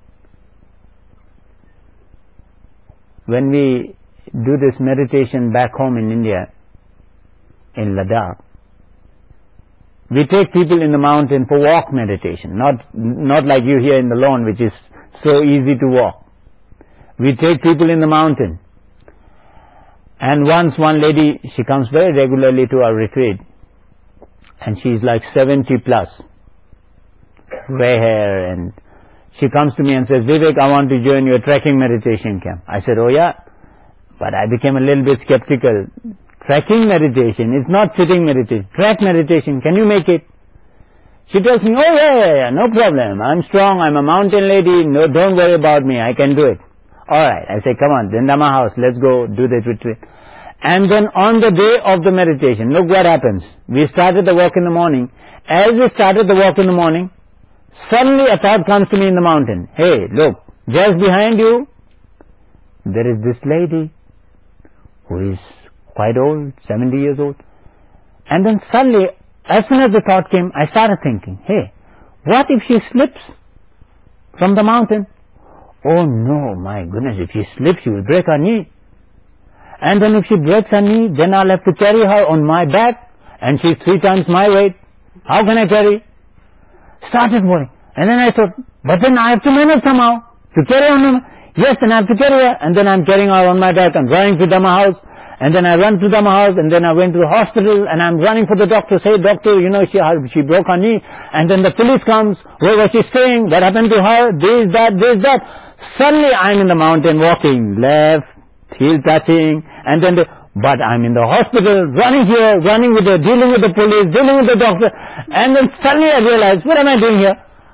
When we do this meditation back home in India, in Ladakh, we take people in the mountain for walk meditation, not like you here in the lawn, which is so easy to walk. We take people in the mountain. And once one lady, she comes very regularly to our retreat, and she's like 70 plus, gray hair, and she comes to me and says, Vivek, I want to join your trekking meditation camp. I said, oh yeah, but I became a little bit skeptical. Trekking meditation, it's not sitting meditation. Trek meditation, can you make it? She tells me, oh yeah, no problem. I'm strong, I'm a mountain lady, no, don't worry about me, I can do it. Alright, I say, come on, Dindama house, let's go do this retreat. And then on the day of the meditation, look what happens. We started the walk in the morning. As we started the walk in the morning, suddenly a thought comes to me in the mountain. Hey, look, just behind you, there is this lady who is quite old, 70 years old. And then suddenly, as soon as the thought came, I started thinking, hey, what if she slips from the mountain? Oh no, my goodness, if she slips, she will break her knee. And then if she breaks her knee, then I'll have to carry her on my back, and she's 3 times my weight. How can I carry? Started worrying. And then I thought, but then I have to manage somehow to carry on. Yes, then I have to carry her. And then I'm carrying her on my back and running to Dhamma house. And then I run to Dhamma house, and then I went to the hospital, and I'm running for the doctor. Say, doctor, you know, she broke her knee. And then the police comes. Where was she staying? What happened to her? This, that. Suddenly I'm in the mountain walking, left, heel touching, and then but I'm in the hospital, running here, dealing with the police, dealing with the doctor, and then suddenly I realized, what am I doing here?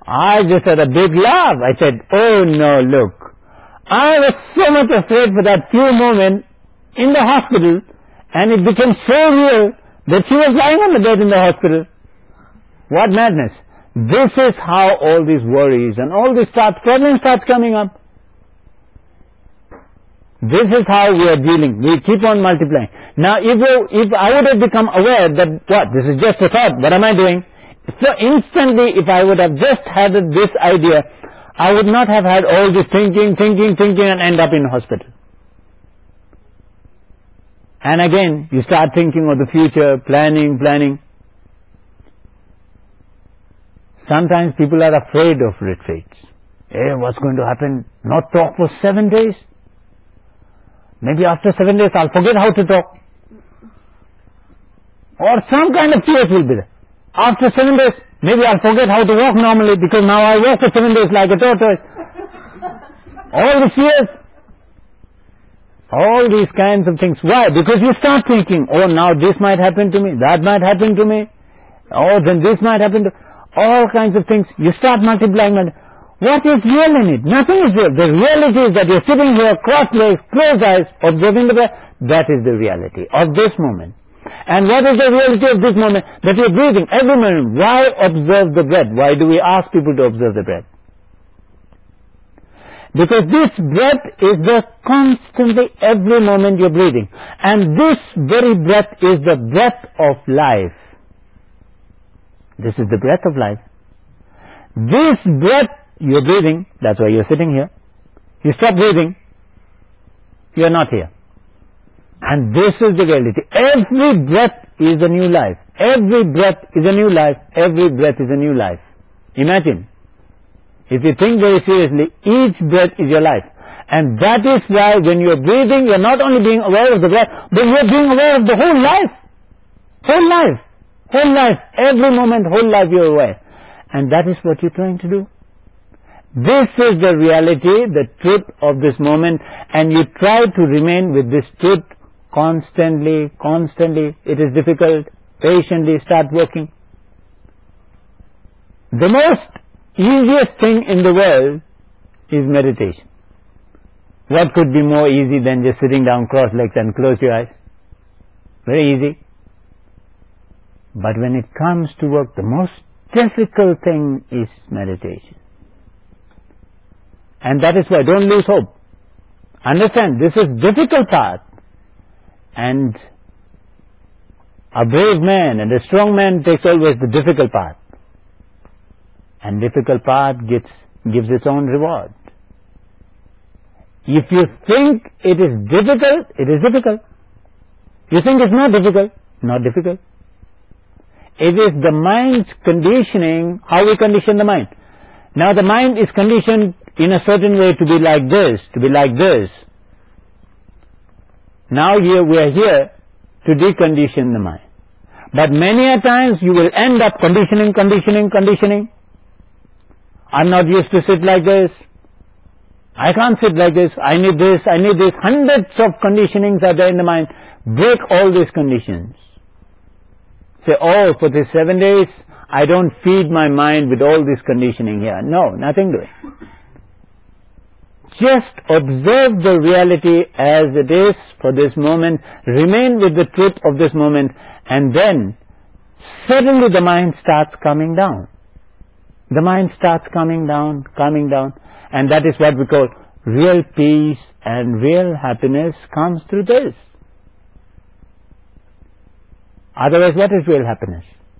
I just had a big laugh. I said, oh no, look. I was so much afraid for that few moments in the hospital, and it became so real that she was lying on the bed in the hospital. What madness. This is how all these worries and all these problems start coming up. This is how we are dealing. We keep on multiplying. Now, if I would have become aware that, this is just a thought, what am I doing? So instantly, if I would have just had this idea, I would not have had all this thinking and end up in hospital. And again, you start thinking of the future, planning. Sometimes people are afraid of retreats. Hey, what's going to happen? Not talk for 7 days? Maybe after 7 days I'll forget how to talk. Or some kind of fear will be there. After 7 days, maybe I'll forget how to walk normally because now I walk for 7 days like a tortoise. All the fears. All these kinds of things. Why? Because you start thinking, oh, now this might happen to me, that might happen to me, oh, then this might happen to all kinds of things. You start multiplying. What is real in it? Nothing is real. The reality is that you're sitting here, crossed legs, closed eyes, observing the breath. That is the reality of this moment. And what is the reality of this moment? That you're breathing every moment. Why observe the breath? Why do we ask people to observe the breath? Because this breath is the constantly, every moment you're breathing. And this very breath is the breath of life. This is the breath of life. This breath you're breathing, that's why you're sitting here. You stop breathing, you're not here. And this is the reality. Every breath is a new life. Every breath is a new life. Every breath is a new life. Imagine. If you think very seriously, each breath is your life. And that is why when you're breathing, you're not only being aware of the breath, but you're being aware of the whole life. Whole life. Whole life. Every moment, whole life you're aware. And that is what you're trying to do. This is the reality, the truth of this moment, and you try to remain with this truth constantly. It is difficult. Patiently start working. The most easiest thing in the world is meditation. What could be more easy than just sitting down, cross legs and close your eyes? Very easy. But when it comes to work, the most difficult thing is meditation. And that is why don't lose hope. Understand, this is difficult path. And a brave man and a strong man takes always the difficult path. And difficult path gives its own reward. If you think it is difficult, it is difficult. You think it's not difficult, not difficult. It is the mind's conditioning, how we condition the mind. Now the mind is conditioned in a certain way to be like this, to be like this. Now here we are here to decondition the mind. But many a times you will end up conditioning. I'm not used to sit like this. I can't sit like this. I need this. Hundreds of conditionings are there in the mind. Break all these conditions. Say, oh, for these 7 days, I don't feed my mind with all this conditioning here. No, nothing doing. Just observe the reality as it is for this moment. Remain with the truth of this moment. And then, suddenly the mind starts coming down. The mind starts coming down. And that is what we call real peace and real happiness comes through this. Otherwise, what is real happiness?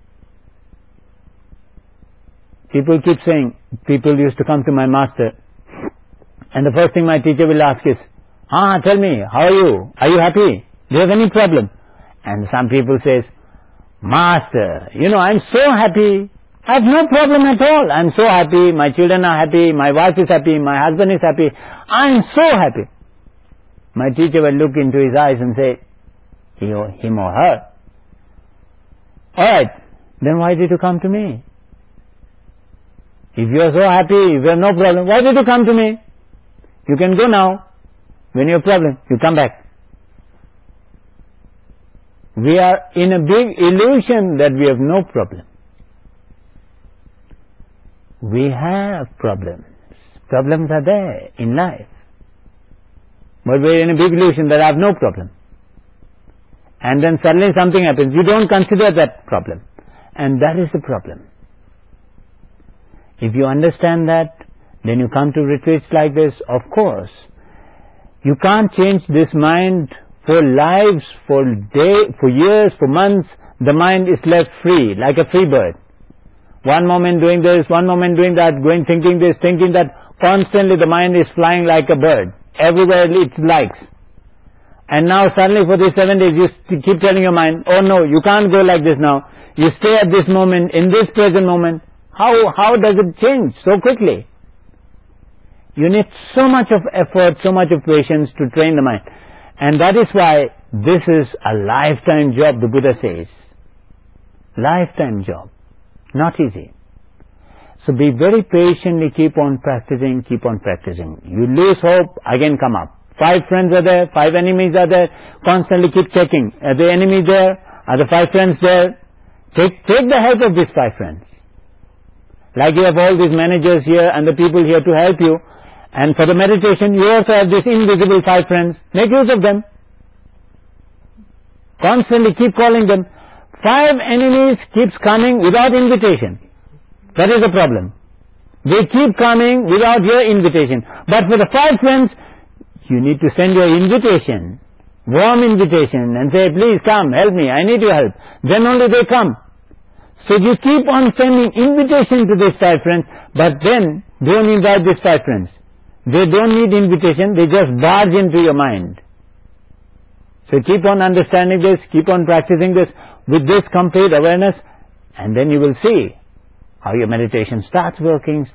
People keep saying, people used to come to my master, and the first thing my teacher will ask is, tell me, how are you? Are you happy? Do you have any problem? And some people says, Master, I'm so happy. I have no problem at all. I'm so happy. My children are happy. My wife is happy. My husband is happy. I'm so happy. My teacher will look into his eyes and say, him or her, alright, then why did you come to me? If you are so happy, if you have no problem, why did you come to me? You can go now. When you have problem, you come back. We are in a big illusion that we have no problem. We have problems. Problems are there in life. But we're in a big illusion that I have no problem. And then suddenly something happens. You don't consider that problem. And that is the problem. If you understand that, then you come to retreats like this. Of course, you can't change this mind for lives, for years, for months. The mind is left free, like a free bird. One moment doing this, one moment doing that, thinking this, thinking that. Constantly the mind is flying like a bird. Everywhere it likes. And now suddenly for these 7 days you keep telling your mind, oh no, you can't go like this now. You stay at this moment, in this present moment. How does it change so quickly? You need so much of effort, so much of patience to train the mind. And that is why this is a lifetime job, the Buddha says. Lifetime job. Not easy. So be very patiently, keep on practicing, keep on practicing. You lose hope, again come up. 5 friends are there, 5 enemies are there, constantly keep checking. Are the enemies there? Are the 5 friends there? Take the help of these 5 friends. Like you have all these managers here and the people here to help you. And for the meditation, you also have these invisible 5 friends. Make use of them. Constantly keep calling them. 5 enemies keeps coming without invitation. That is the problem. They keep coming without your invitation. But for the 5 friends, you need to send your invitation. Warm invitation and say, please come, help me, I need your help. Then only they come. So you keep on sending invitation to these 5 friends, but then don't invite these 5 friends. They don't need invitation, they just barge into your mind. So keep on understanding this, keep on practicing this with this complete awareness, and then you will see how your meditation starts working.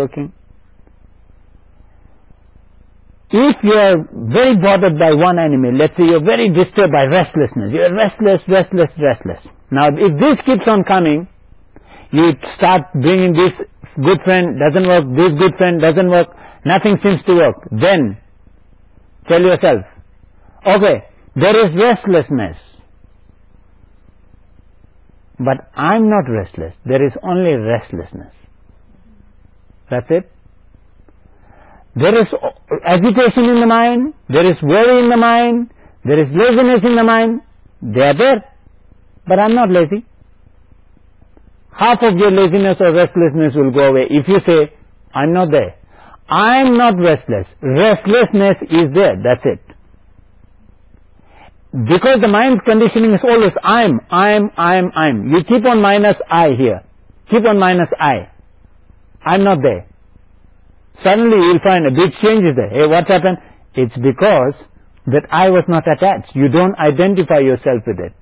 If you are very bothered by one enemy, let's say you are very disturbed by restlessness, you are restless. Now if this keeps on coming, you start bringing this good friend, doesn't work, this good friend doesn't work, nothing seems to work. Then tell yourself, okay, there is restlessness, but I'm not restless, there is only restlessness. That's it. There is agitation in the mind, there is worry in the mind, there is laziness in the mind. They are there, but I'm not lazy. Half of your laziness or restlessness will go away if you say, I'm not there. I'm not restless. Restlessness is there, that's it. Because the mind's conditioning is always I'm. You keep on minus I here. Keep on minus I. I'm not there. Suddenly you will find a big change is there. Hey, what's happened? It's because that I was not attached. You don't identify yourself with it.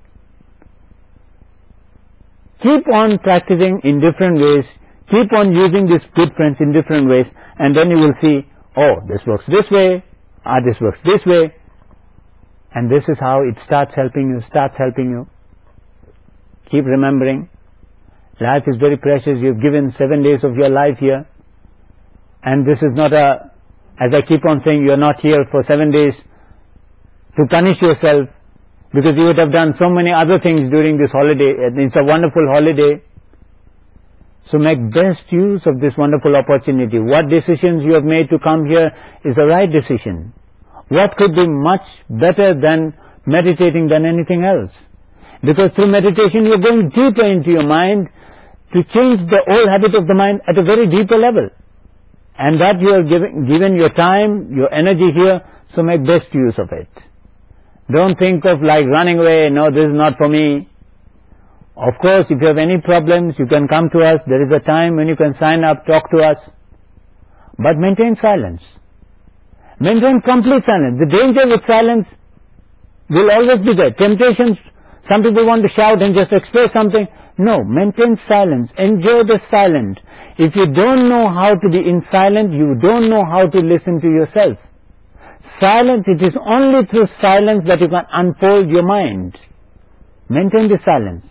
Keep on practicing in different ways. Keep on using these good friends in different ways, and then you will see, oh, this works this way, this works this way, and this is how it starts helping you. Keep remembering, life is very precious. You've given 7 days of your life here, and this is not as I keep on saying, you're not here for 7 days to punish yourself, because you would have done so many other things during this holiday. It's a wonderful holiday. So make best use of this wonderful opportunity. What decisions you have made to come here is the right decision. What could be much better than meditating than anything else? Because through meditation you are going deeper into your mind to change the old habit of the mind at a very deeper level. And that you are given your time, your energy here, so make best use of it. Don't think of like running away, no, this is not for me. Of course, if you have any problems, you can come to us. There is a time when you can sign up, talk to us. But maintain silence. Maintain complete silence. The danger with silence will always be there. Temptations, some people want to shout and just express something. No, maintain silence. Enjoy the silence. If you don't know how to be in silence, you don't know how to listen to yourself. Silence, it is only through silence that you can unfold your mind. Maintain the silence.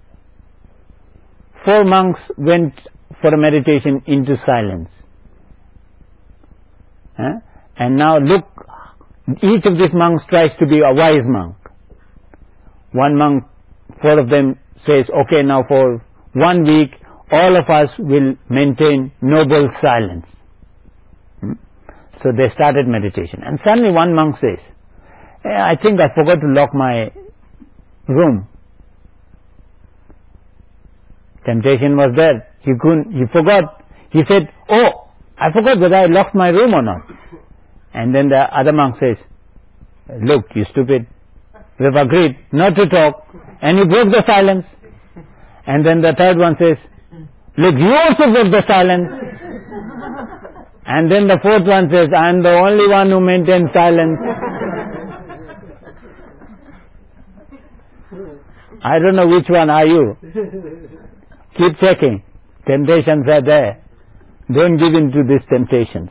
4 monks went for a meditation into silence. And now look, each of these monks tries to be a wise monk. One monk, 4 of them says, okay, now for 1 week, all of us will maintain noble silence. So they started meditation. And suddenly one monk says, I think I forgot to lock my room. Temptation was there. He forgot. He said, oh, I forgot whether I locked my room or not. And then the other monk says, look, you stupid, we have agreed not to talk, and you broke the silence. And then the third one says, look, you also broke the silence. And then the fourth one says, I am the only one who maintains silence. I don't know which one are you. Keep checking. Temptations are there. Don't give in to these temptations.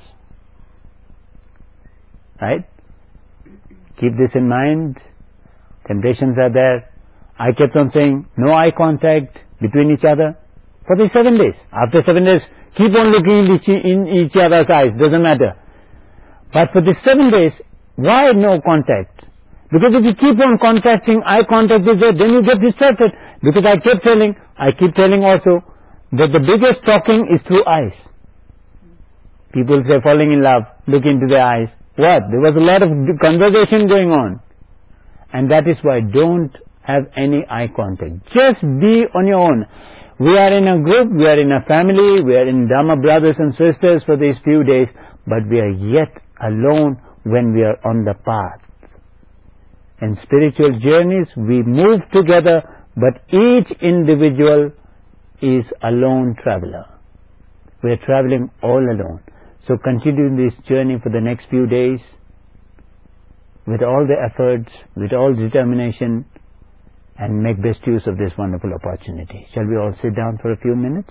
Right? Keep this in mind. Temptations are there. I kept on saying, no eye contact between each other for the 7 days. After 7 days, keep on looking in each other's eyes. Doesn't matter. But for the 7 days, why no contact? Because if you keep on contacting, eye contact is there, then you get distracted. Because I keep telling also that the biggest talking is through eyes. People say falling in love, look into their eyes. What? There was a lot of conversation going on. And that is why don't have any eye contact. Just be on your own. We are in a group, we are in a family, we are in Dhamma brothers and sisters for these few days, but we are yet alone when we are on the path. In spiritual journeys, we move together, but each individual is a lone traveler. We are traveling all alone. So continue this journey for the next few days with all the efforts, with all determination, and make best use of this wonderful opportunity. Shall we all sit down for a few minutes?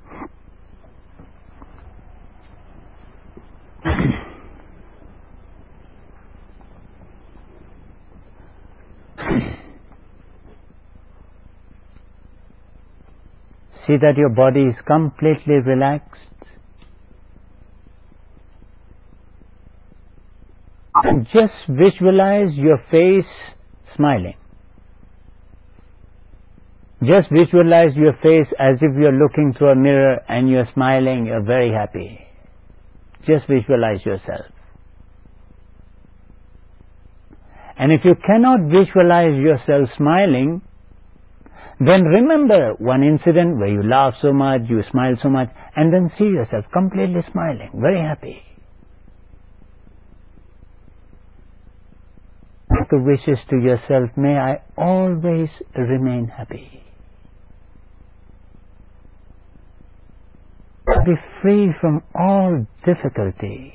See that your body is completely relaxed. And just visualize your face smiling. Just visualize your face as if you're looking through a mirror and you're smiling, you're very happy. Just visualize yourself. And if you cannot visualize yourself smiling, then remember one incident where you laughed so much, you smiled so much, and then see yourself completely smiling, very happy. Make the wishes to yourself, may I always remain happy. Be free from all difficulties.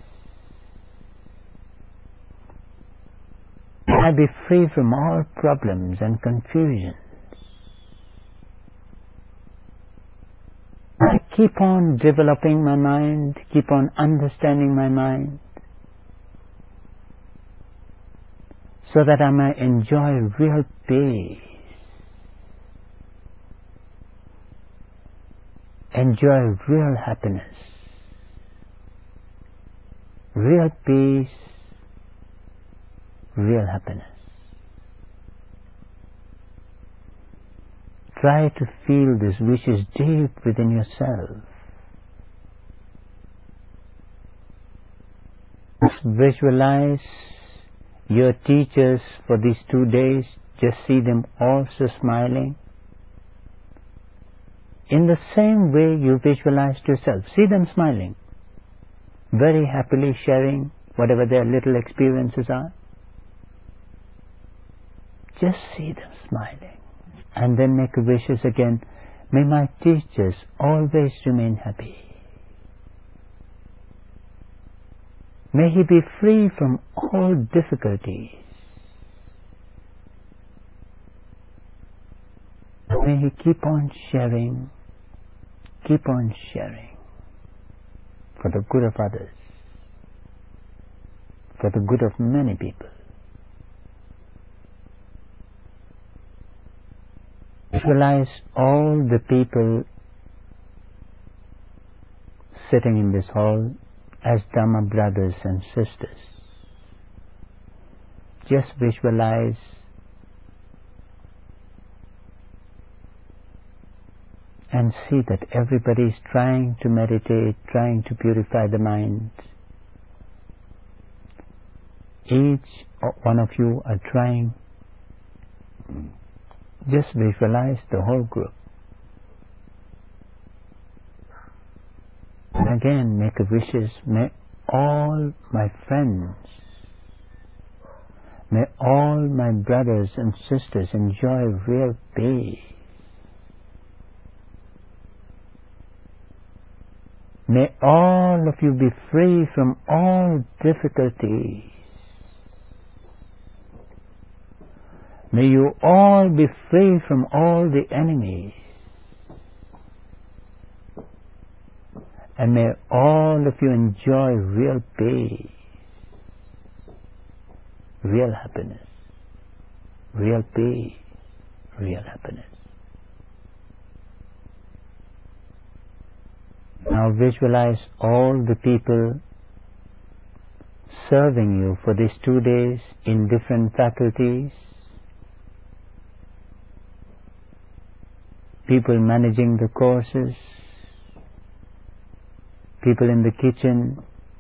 May I be free from all problems and confusions. I keep on developing my mind, keep on understanding my mind, so that I may enjoy real peace, enjoy real happiness, real peace, real happiness. Try to feel these wishes deep within yourself. Just visualize your teachers for these 2 days. Just see them also smiling. In the same way you visualized yourself. See them smiling, very happily sharing whatever their little experiences are. Just see them smiling. And then make wishes again. May my teachers always remain happy. May he be free from all difficulties. May he keep on sharing for the good of others, for the good of many people. Visualize all the people sitting in this hall as Dhamma brothers and sisters. Just visualize and see that everybody is trying to meditate, trying to purify the mind. Each one of you are trying. Just visualize the whole group. And again, make a wishes. May all my friends, may all my brothers and sisters enjoy real peace. May all of you be free from all difficulties. May you all be free from all the enemies. And may all of you enjoy real peace, real happiness, real peace, real happiness. Now visualize all the people serving you for these 2 days in different faculties. People managing the courses, people in the kitchen,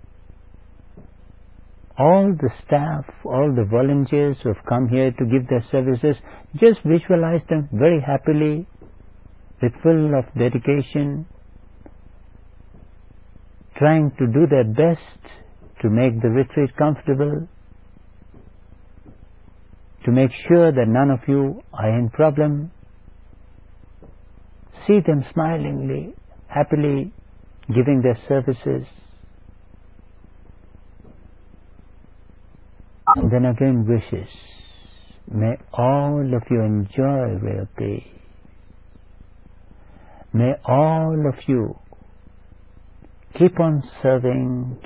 all the staff, all the volunteers who have come here to give their services. Just visualize them very happily, with full of dedication, trying to do their best to make the retreat comfortable, to make sure that none of you are in problem. See them smilingly, happily giving their services. And then again wishes. May all of you enjoy real peace. May all of you keep on serving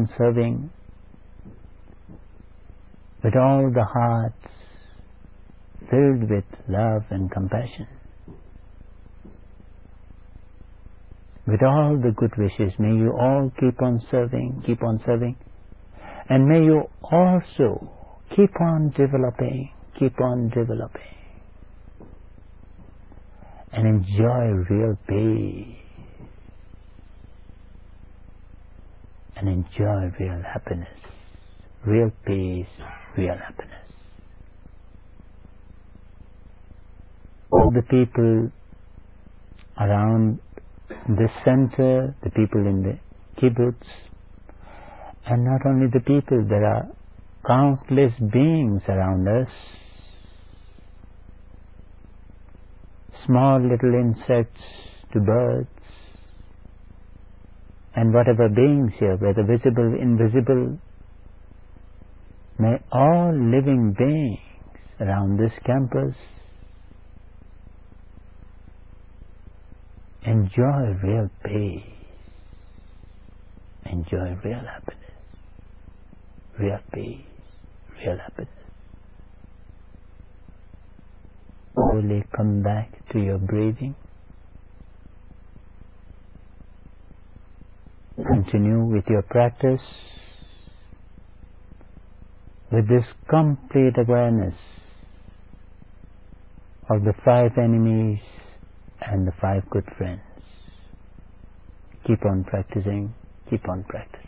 with all the hearts filled with love and compassion. With all the good wishes, may you all keep on serving, and may you also keep on developing, and enjoy real peace, and enjoy real happiness, real peace, real happiness. All the people around the center, the people in the kibbutz, and not only the people, there are countless beings around us, small little insects to birds, and whatever beings here, whether visible, invisible. May all living beings around this campus enjoy real peace, enjoy real happiness, real peace, real happiness. Slowly come back to your breathing. Continue with your practice with this complete awareness of the 5 enemies and the 5 good friends. Keep on practicing, keep on practicing.